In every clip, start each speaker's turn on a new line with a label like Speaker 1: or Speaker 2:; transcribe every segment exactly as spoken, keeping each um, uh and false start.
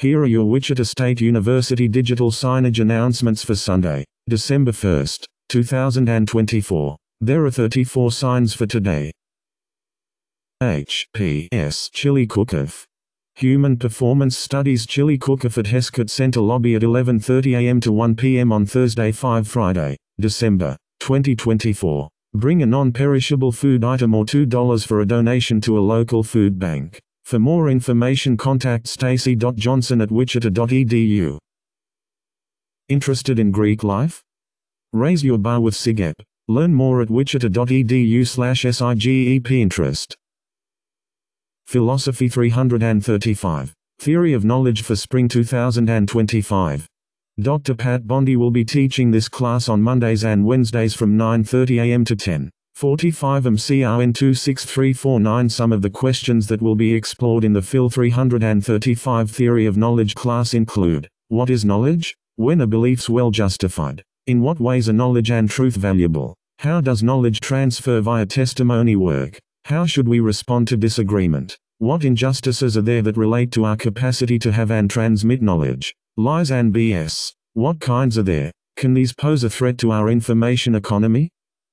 Speaker 1: Here are your Wichita State University digital signage announcements for Sunday, December first, two thousand twenty-four. There are thirty-four signs for today. H P S Chili Cook-Off. Human Performance Studies Chili Cook-Off at Heskett Center Lobby at eleven thirty a m to one p m on Thursday five Friday, December twenty twenty-four. Bring a non-perishable food item or two dollars for a donation to a local food bank. For more information contact stacy dot johnson at wichita dot e d u. Interested in Greek life? Raise your bar with SIGEP. Learn more at wichita dot e d u slash sigep interest. Philosophy three thirty-five. Theory of Knowledge for Spring two thousand twenty-five. Doctor Pat Bondi will be teaching this class on Mondays and Wednesdays from nine thirty a m to ten forty-five a m C R N two six three four nine. Some of the questions that will be explored in the Phil three thirty-five Theory of Knowledge class include: what is knowledge? When are beliefs well justified? In what ways are knowledge and truth valuable? How does knowledge transfer via testimony work? How should we respond to disagreement? What injustices are there that relate to our capacity to have and transmit knowledge? Lies and B S. What kinds are there? Can these pose a threat to our information economy?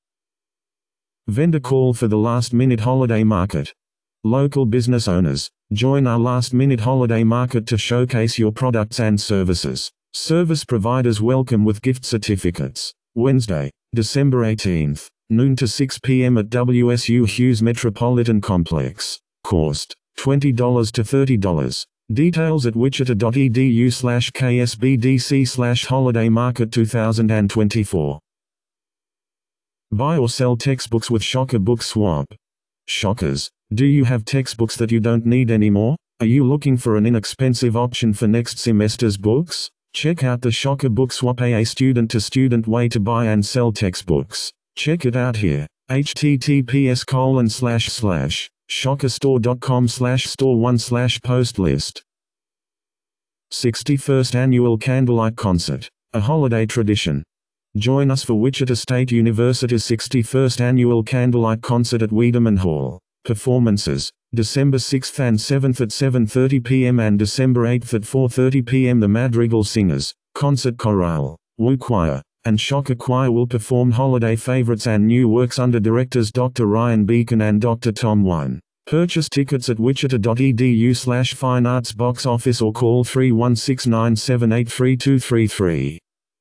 Speaker 1: Vendor call for the last-minute holiday market. Local business owners, join our last-minute holiday market to showcase your products and services. Service providers welcome with gift certificates. Wednesday, December eighteenth, noon to six p m at W S U Hughes Metropolitan Complex. Cost, twenty dollars to thirty dollars. Details at wichita dot e d u slash k s b d c slash holiday market two thousand twenty-four. Buy or sell textbooks with Shocker Book Swap. Shockers, do you have textbooks that you don't need anymore? Are you looking for an inexpensive option for next semester's books? Check out the Shocker Book Swap, a student-to-student way to buy and sell textbooks. Check it out here. H T T P S colon slash slash shockerstore dot com slash store one slash post list. sixty-first Annual Candlelight Concert, a holiday tradition. Join us for Wichita State University's sixty-first Annual Candlelight Concert at Wiedemann Hall. Performances, December sixth and seventh at seven thirty p m and December eighth at four thirty p m The Madrigal Singers, Concert Chorale, Woo Choir, and Shocker Choir will perform holiday favorites and new works under directors Doctor Ryan Beacon and Doctor Tom Wine. Purchase tickets at wichita dot e d u slash fine arts box office or call three one six nine seven eight three two three three.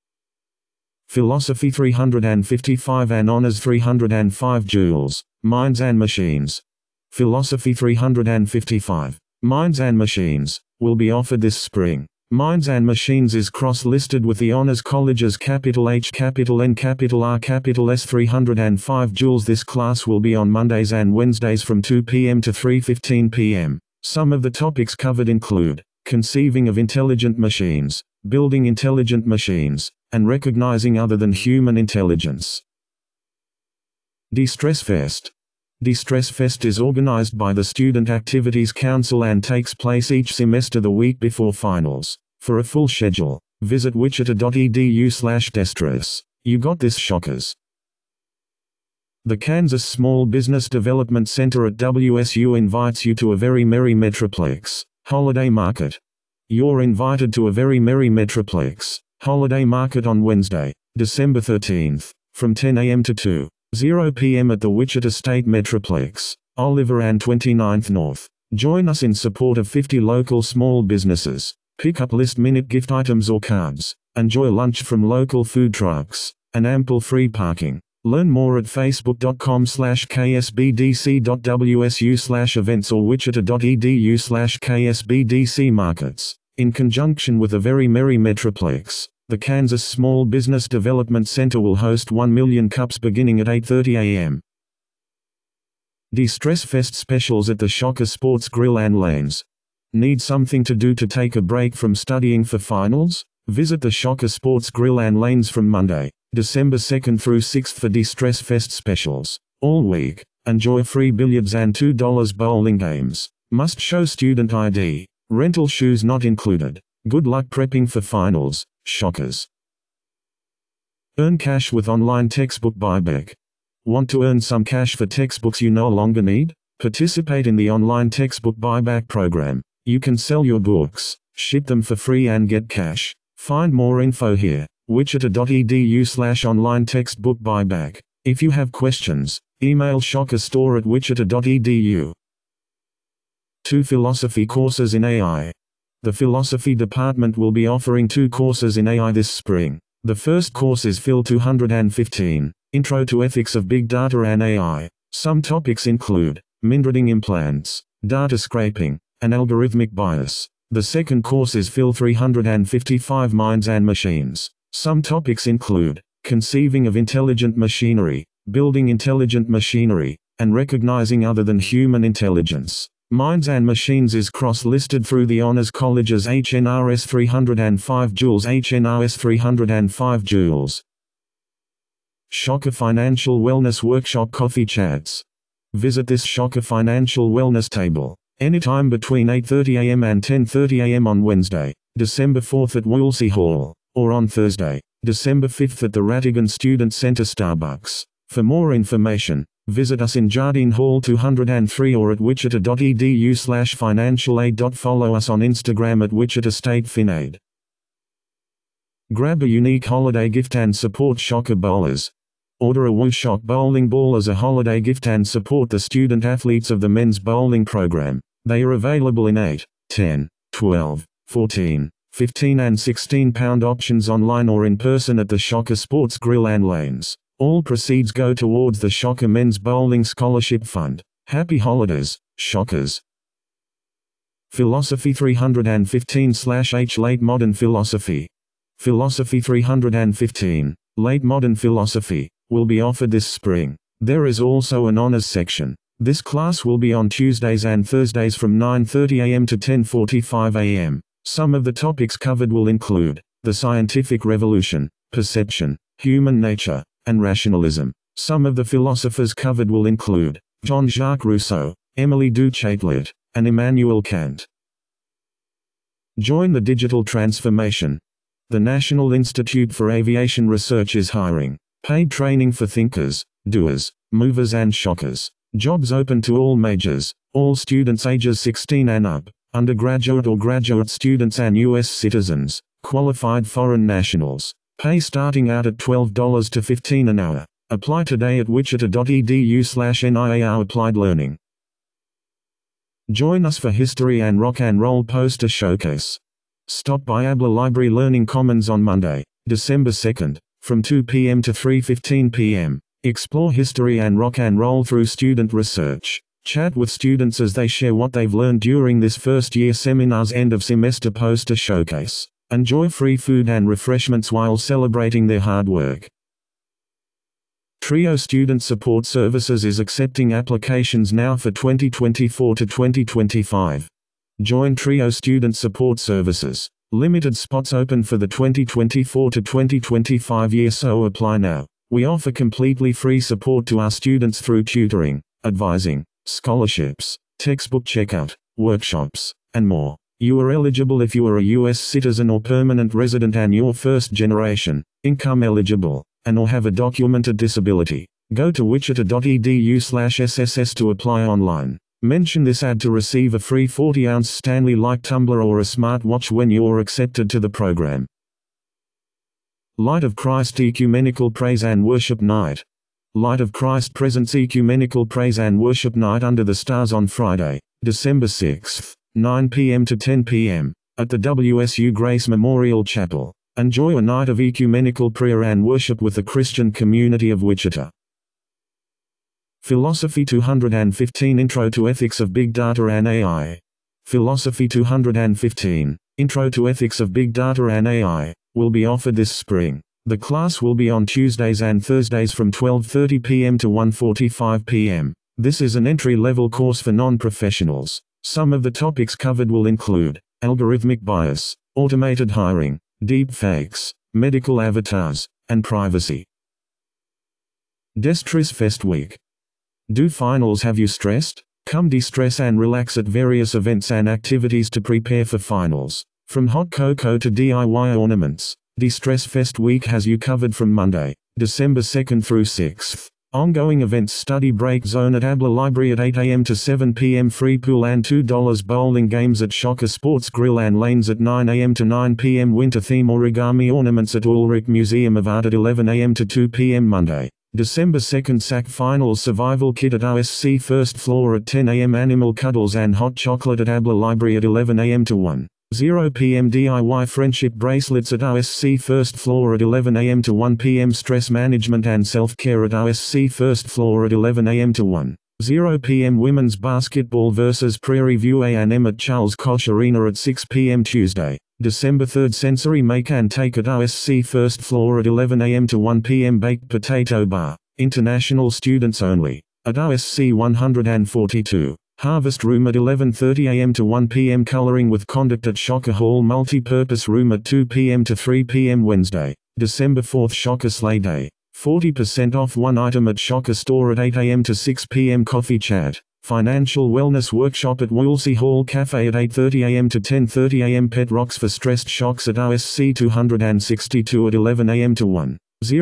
Speaker 1: Philosophy three fifty-five and Honors three oh five Joules, Minds and Machines. Philosophy three fifty-five, Minds and Machines, will be offered this spring. Minds and Machines is cross-listed with the Honors College's capital H capital N capital R capital S three oh five Joules. This class will be on Mondays and Wednesdays from two p m to three fifteen p m Some of the topics covered include: conceiving of intelligent machines, building intelligent machines, and recognizing other than human intelligence. De-Stress Fest. De-Stress Fest is organized by the Student Activities Council and takes place each semester the week before finals. For a full schedule, visit wichita dot e d u slash destress. You got this, shockers. The Kansas Small Business Development Center at W S U invites you to a very merry Metroplex holiday market. You're invited to a very merry Metroplex holiday market on Wednesday, December thirteenth, from ten a m to two p m at the Wichita State Metroplex, Oliver and twenty-ninth North. Join us in support of fifty local small businesses. Pick up last-minute gift items or cards. Enjoy lunch from local food trucks, and ample free parking. Learn more at facebook dot com slash k s b d c dot w s u slash events or wichita dot e d u slash k s b d c markets. In conjunction with a very merry Metroplex, the Kansas Small Business Development Center will host one million cups beginning at eight thirty a m De-Stress Fest specials at the Shocker Sports Grill and Lanes. Need something to do to take a break from studying for finals? Visit the Shocker Sports Grill and Lanes from Monday, December second through sixth for De-Stress Fest specials. All week, enjoy free billiards and two dollar bowling games. Must show student I D. Rental shoes not included. Good luck prepping for finals, shockers. Earn cash with online textbook buyback. Want to earn some cash for textbooks you no longer need? Participate in the online textbook buyback program. You can sell your books, Ship them for free and get cash. Find more info here. wichita.edu slash online textbook buyback. If you have questions, email shockerstore at wichita.edu. Two philosophy courses in A I. The philosophy department will be offering two courses in A I this spring. The first course is Phil two hundred fifteen, Intro to Ethics of Big Data and A I. Some topics include Mindreding implants, data scraping, and algorithmic bias. The second course is Phil three hundred fifty-five Minds and Machines. Some topics include conceiving of intelligent machinery, building intelligent machinery, and recognizing other than human intelligence. Minds and Machines is cross-listed through the Honors College's H N R S three hundred five Joules H N R S three hundred five Joules. Shocker Financial Wellness Workshop Coffee Chats. Visit this Shocker Financial Wellness table anytime between eight thirty a m and ten thirty a m on Wednesday, December fourth at Woolsey Hall, or on Thursday, December fifth at the Rattigan Student Center Starbucks. For more information, visit us in Jardine Hall two oh three or at wichita.edu slash financial aid. Follow us on Instagram at Wichita State FinAid. Grab a unique holiday gift and support Shocker Bowlers. Order a WooShock bowling ball as a holiday gift and support the student athletes of the men's bowling program. They are available in eight, ten, twelve, fourteen, fifteen and sixteen pound options online or in person at the Shocker Sports Grill and Lanes. All proceeds go towards the Shocker Men's Bowling Scholarship Fund. Happy holidays, Shockers. Philosophy three hundred fifteen slash H Late Modern Philosophy. Philosophy three hundred fifteen, Late Modern Philosophy, will be offered this spring. There is also an honors section. This class will be on Tuesdays and Thursdays from nine thirty a m to ten forty-five a m Some of the topics covered will include the scientific revolution, perception, human nature, and rationalism. Some of the philosophers covered will include Jean-Jacques Rousseau, Emily du Châtelet, and Immanuel Kant. Join the digital transformation. The National Institute for Aviation Research is hiring paid training for thinkers, doers, movers and shockers. Jobs open to all majors, all students ages sixteen and up, undergraduate or graduate students and U S citizens, qualified foreign nationals. Pay starting out at twelve dollars to fifteen dollars an hour. Apply today at wichita.edu slash NIAR Applied Learning. Join us for History and Rock and Roll Poster Showcase. Stop by Abla Library Learning Commons on Monday, December second, from two p m to three fifteen p m Explore history and rock and roll through student research. Chat with students as they share what they've learned during this first year seminar's end of semester poster showcase. Enjoy free food and refreshments while celebrating their hard work. Trio Student Support Services is accepting applications now for twenty twenty-four to twenty twenty-five. Join Trio Student Support Services. Limited spots open for the twenty twenty-four to twenty twenty-five year, so apply now. We offer completely free support to our students through tutoring, advising, scholarships, textbook checkout, workshops, and more. You are eligible if you are a U S citizen or permanent resident and you're first generation, income eligible, and or have a documented disability. Go to wichita.edu slash SSS to apply online. Mention this ad to receive a free forty ounce Stanley Light tumbler or a smartwatch when you're accepted to the program. Light of Christ Ecumenical Praise and Worship Night. Light of Christ presents Ecumenical Praise and Worship Night under the stars on Friday, December sixth, nine p m to ten p m, at the W S U Grace Memorial Chapel. Enjoy a night of ecumenical prayer and worship with the Christian community of Wichita. Philosophy two hundred fifteen Intro to Ethics of Big Data and A I. Philosophy two hundred fifteen, Intro to Ethics of Big Data and A I, will be offered this spring. The class will be on Tuesdays and Thursdays from twelve thirty p m to one forty-five p m This is an entry-level course for non-professionals. Some of the topics covered will include algorithmic bias, automated hiring, deep fakes, medical avatars, and privacy. Destress Fest Week. Do finals have you stressed? Come de-stress and relax at various events and activities to prepare for finals. From hot cocoa to D I Y ornaments, De-Stress Fest Week has you covered from Monday, December second through sixth. Ongoing events: study break zone at Abla Library at eight a m to seven p m Free pool and two dollars bowling games at Shocker Sports Grill and Lanes at nine a m to nine p m Winter theme origami ornaments at Ulrich Museum of Art at eleven a m to two p m Monday, December second. S A C Finals Survival Kit at O S C first floor at ten a m Animal Cuddles and Hot Chocolate at Abla Library at eleven a m to one p m D I Y Friendship Bracelets at O S C first floor at eleven a m to one p m Stress Management and Self-Care at O S C first floor at eleven a m to one p m Women's Basketball versus Prairie View A and M at Charles Koch Arena at six p m Tuesday, December third. Sensory Make and Take at O S C first floor at eleven a m to one p m Baked Potato Bar, international students only, at O S C one forty-two. Harvest Room at eleven thirty a m to one p m Coloring with Conduct at Shocker Hall Multi-Purpose Room at two p m to three p m Wednesday, December fourth. Shocker Sleigh Day, forty percent off one item at Shocker Store at eight a m to six p m Coffee Chat, Financial Wellness Workshop at Woolsey Hall Cafe at eight thirty a m to ten thirty a m Pet Rocks for Stressed Shocks at O S C two sixty-two at eleven a m to one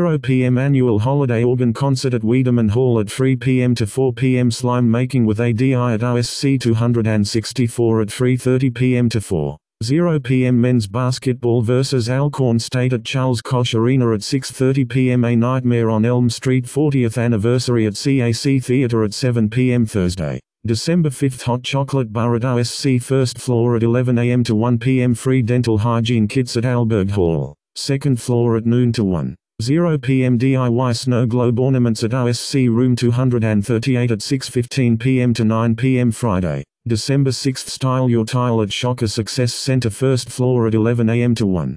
Speaker 1: p m Annual Holiday Organ Concert at Wiedemann Hall at three p m to four p m Slime Making with A D I at O S C two sixty-four at three thirty p m to four p m Men's Basketball versus Alcorn State at Charles Koch Arena at six thirty p m A Nightmare on Elm Street fortieth Anniversary at C A C Theatre at seven p m Thursday, December fifth. Hot Chocolate Bar at O S C first floor at eleven a m to one p m Free dental hygiene kits at Alberg Hall, second floor at noon to one p m D I Y Snow Globe Ornaments at O S C Room two thirty-eight at six fifteen p m to nine p m Friday, December sixth. Style Your Tile at Shocker Success Center first floor at eleven a m to one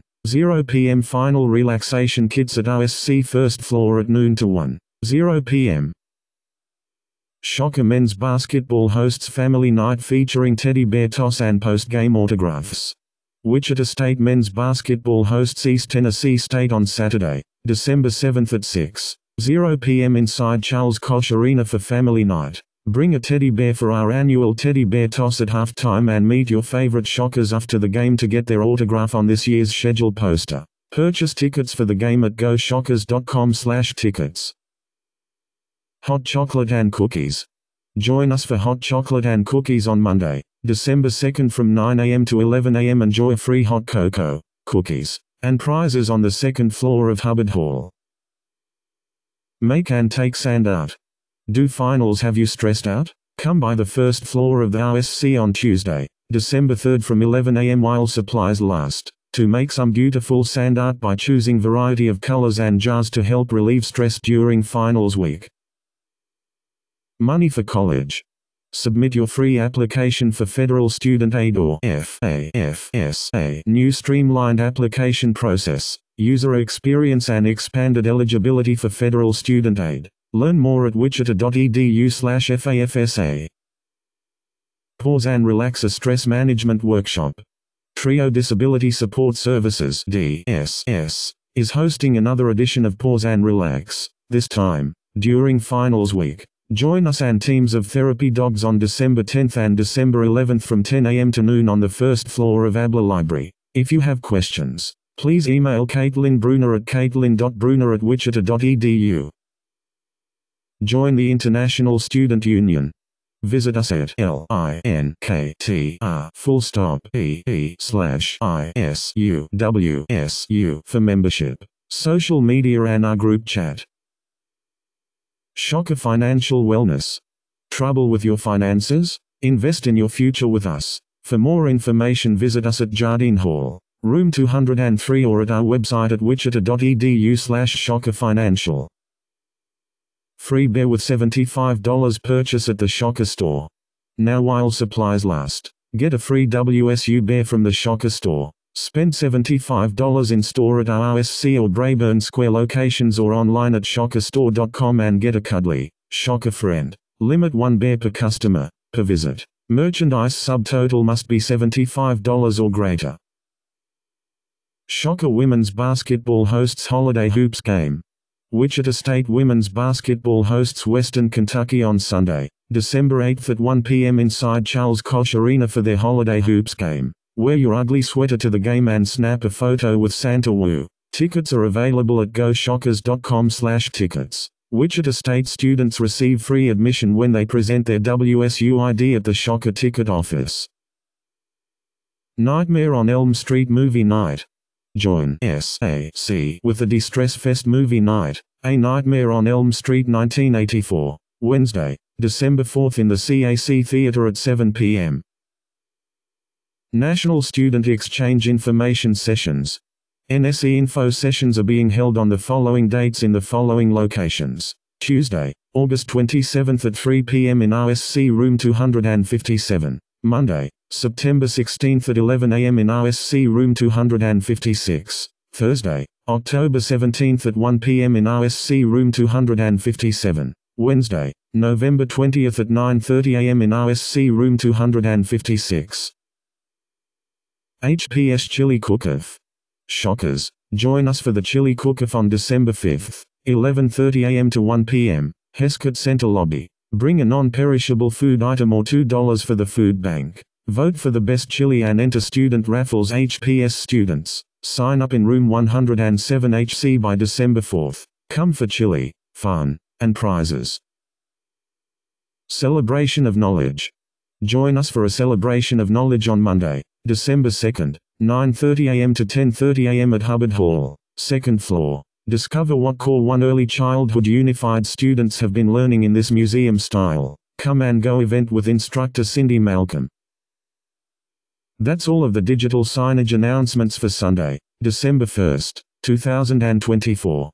Speaker 1: p m Final Relaxation Kits at O S C first floor at noon to one p m Shocker Men's Basketball hosts Family Night featuring teddy bear toss and post-game autographs. Wichita State Men's Basketball hosts East Tennessee State on Saturday, December seventh at six p m inside Charles Koch Arena for Family Night. Bring a teddy bear for our annual teddy bear toss at halftime and meet your favorite Shockers after the game to get their autograph on this year's schedule poster. Purchase tickets for the game at go shockers dot com slash tickets. Hot Chocolate and Cookies. Join us for Hot Chocolate and Cookies on Monday, December second from nine a m to eleven a m Enjoy free hot cocoa, cookies, and prizes on the second floor of Hubbard Hall. Make and take sand art. Do finals have you stressed out? Come by the first floor of the O S C on Tuesday, December third from eleven a m while supplies last, to make some beautiful sand art by choosing variety of colors and jars to help relieve stress during finals week. Money for college. Submit your free application for Federal Student Aid or F A F S A. New streamlined application process, user experience and expanded eligibility for Federal Student Aid. Learn more at wichita dot e d u slash F A F S A. Pause and Relax, a stress management workshop. Trio Disability Support Services D S S is hosting another edition of Pause and Relax, this time during finals week. Join us and teams of therapy dogs on December tenth and December eleventh from ten a m to noon on the first floor of Abla Library. If you have questions, please email Caitlin Bruner at caitlin dot bruner at wichita dot e d u. Join the International Student Union. Visit us at linktr full stop ee slash isuwsu for membership, social media and our group chat. Shocker Financial Wellness. Trouble with your finances? Invest in your future with us. For more information visit us at Jardine Hall, room two oh three or at our website at wichita dot e d u slash shocker financial. Free bear with seventy-five dollars purchase at the Shocker Store. Now while supplies last, get a free W S U bear from the Shocker Store. Spend seventy-five dollars in store at our O S C or Braeburn Square locations or online at shocker store dot com and get a cuddly Shocker friend. Limit one bear per customer, per visit. Merchandise subtotal must be seventy-five dollars or greater. Shocker Women's Basketball hosts Holiday Hoops Game. Wichita State Women's Basketball hosts Western Kentucky on Sunday, December eighth at one p m inside Charles Koch Arena for their Holiday Hoops Game. Wear your ugly sweater to the game and snap a photo with Santa Woo. Tickets are available at go shockers dot com slash tickets. Wichita State students receive free admission when they present their W S U I D at the Shocker ticket office. Nightmare on Elm Street movie night. Join S A C with the Distress Fest movie night, A Nightmare on Elm Street nineteen eighty-four, Wednesday, December fourth in the C A C Theater at seven p m National Student Exchange Information Sessions. N S E Info sessions are being held on the following dates in the following locations. Tuesday, August twenty-seventh at three p m in R S C Room two hundred fifty-seven. Monday, September sixteenth at eleven a m in R S C Room two hundred fifty-six. Thursday, October seventeenth at one p m in R S C Room two hundred fifty-seven. Wednesday, November twentieth at nine thirty a m in R S C Room two hundred fifty-six. H P S Chili Cook-Off. Shockers, join us for the Chili Cook-Off on December fifth, eleven thirty a m to one p m, Heskett Center Lobby. Bring a non-perishable food item or two dollars for the food bank. Vote for the best chili and enter student raffles. H P S students, sign up in room one hundred seven H C by December fourth. Come for chili, fun, and prizes. Celebration of Knowledge. Join us for a celebration of knowledge on Monday, December second, nine thirty a m to ten thirty a m at Hubbard Hall, second floor. Discover what Core one Early Childhood Unified students have been learning in this museum-style, come-and-go event with instructor Cindy Malcolm. That's all of the digital signage announcements for Sunday, December first, two thousand twenty-four.